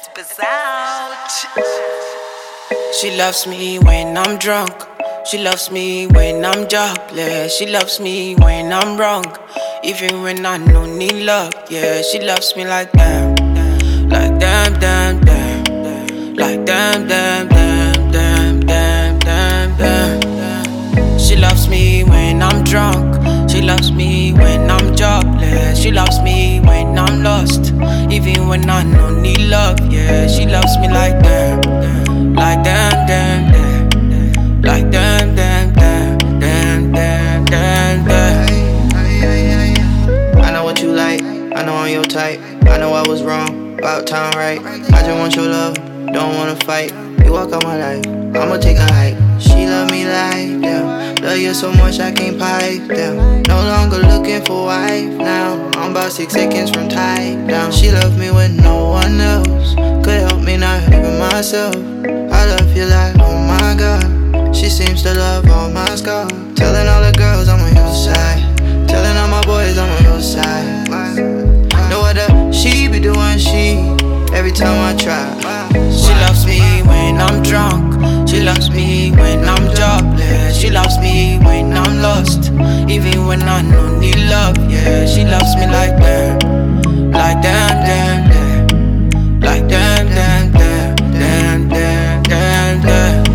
She loves me when I'm drunk. She loves me when I'm jobless. She loves me when I'm wrong, even when I don't need love. Yeah, she loves me like damn, like damn, damn, damn, like damn, damn, damn, damn, damn, damn, damn. She loves me when I'm drunk. She loves me when I'm jobless. She loves me when I'm lost, even when I don't need love. Yeah, she loves me like damn, like damn, damn, damn, like damn, damn, damn, damn, damn, damn, damn. I know what you like, I know I'm your type. I know I was wrong, about time right. I just want your love, don't wanna fight. You walk out my life, I'ma take a hike. She love me like damn, love you so much I can't pipe down. No longer looking for wife now, I'm about 6 seconds from tied down. She love me when no one else could help me, not even myself. I love you like, oh my God. She seems to love all my scars. Telling all the girls I'm on your side, telling all my boys I'm on your side. Know what she be doing, every time I try. She loves me when I'm drunk. She loves me when I'm jobless. She loves me when I'm lost, even when I don't need love. Yeah, she loves me like damn, like damn, damn, damn, like damn, damn, damn, damn, damn, damn, damn.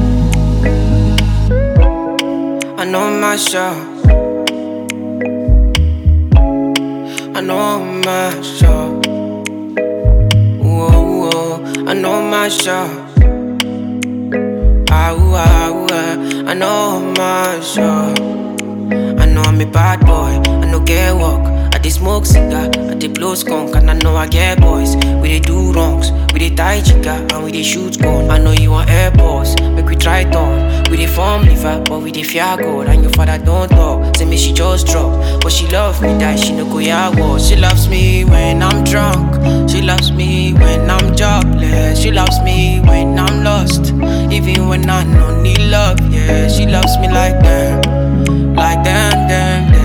I know my show, I know my show. Whoa, whoa, I know my show. I know my show. I know I'm a bad boy, I know get work. I dey smoke cigar, I dey blow skunk. And I know I get boys, we dey do wrongs. We dey tie chica, and we dey shoot gun. I know you want airports, make we try it on. We dey form liver, but we dey fear God. And your father don't talk, say me she just drop. But she love me, that she no go ya war. She loves me when I'm drunk. She loves me when I'm jobless. She loves me when I'm lost, even when I don't need love. Yeah, she loves me like damn, like damn, damn.